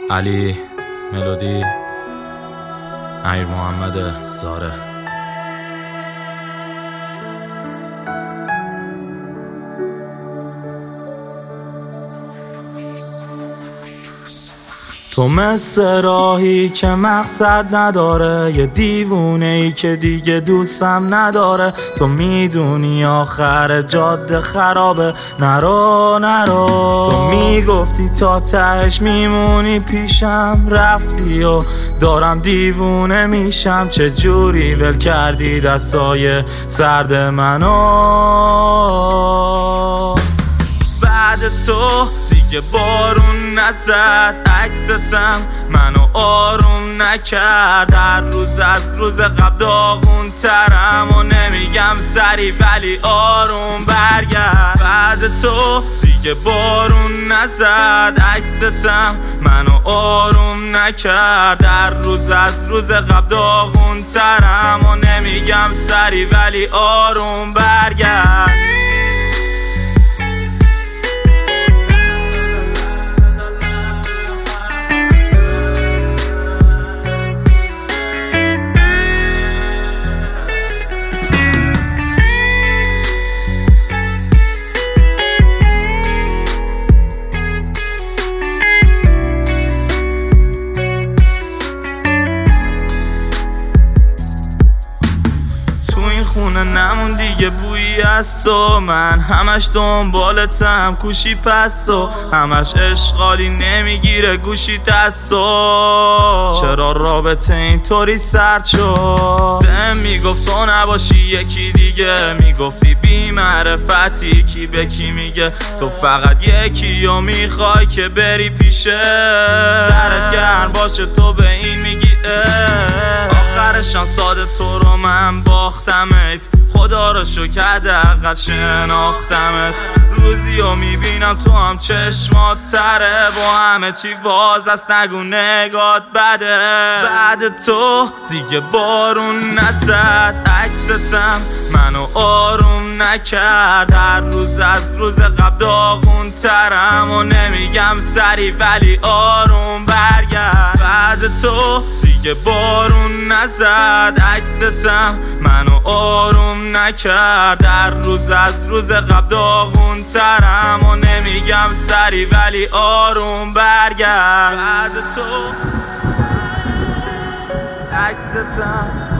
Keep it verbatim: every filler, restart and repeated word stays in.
علی ملودی، امیر محمد زاره. تو مثل راهی که مقصد نداره، یه دیوونه ای که دیگه دوستم نداره. تو میدونی آخر جاده خرابه، نرو نرو. تو میگفتی تا تهش میمونی پیشم، رفتی و دارم دیوونه میشم. چه جوری ول کردی دستای سرد منو؟ بعد تو دیگه بارون نزد، عکستم منو آروم نکرد. هر روز از روز قبل داغون ترم و نمیگم سری ولی آروم برگرد. بعد تو دیگه بارون نزد، عکستم منو آروم نکرد. هر روز از روز قبل داغون ترم و نمیگم سری ولی آروم برگرد. خونه نمون دیگه بویی از تو، من همش دنبالتم کوشی پس تو، همش اشغالی نمیگیره گوشی دستو. چرا رابطه اینطوری سرد شد؟ بهم میگفت تو نباشی یکی دیگه، میگفتی بی معرفتی کی به کی میگه. تو فقط یکی و میخوای که بری پیشه، سرت گرم باشه تو به این میگی آخرشم ساده تو رو من باختمت. خدا رو شکر حداقل شناختمت. روزی رو میبینم تو هم چشمات تره، با همه چی واز است نگو نگات بده. بعد تو دیگه بارون نزد، عکستم منو آروم نکرد. هر روز از روز قبل داغون ترم و نمیگم سری ولی آروم برگرد. بعد تو دیگه بارون نزد، عکستم منو آروم نکرد. هر روز از روز قبل داغون ترم و نمیگم سری ولی آروم برگرد. بعد تو عکستم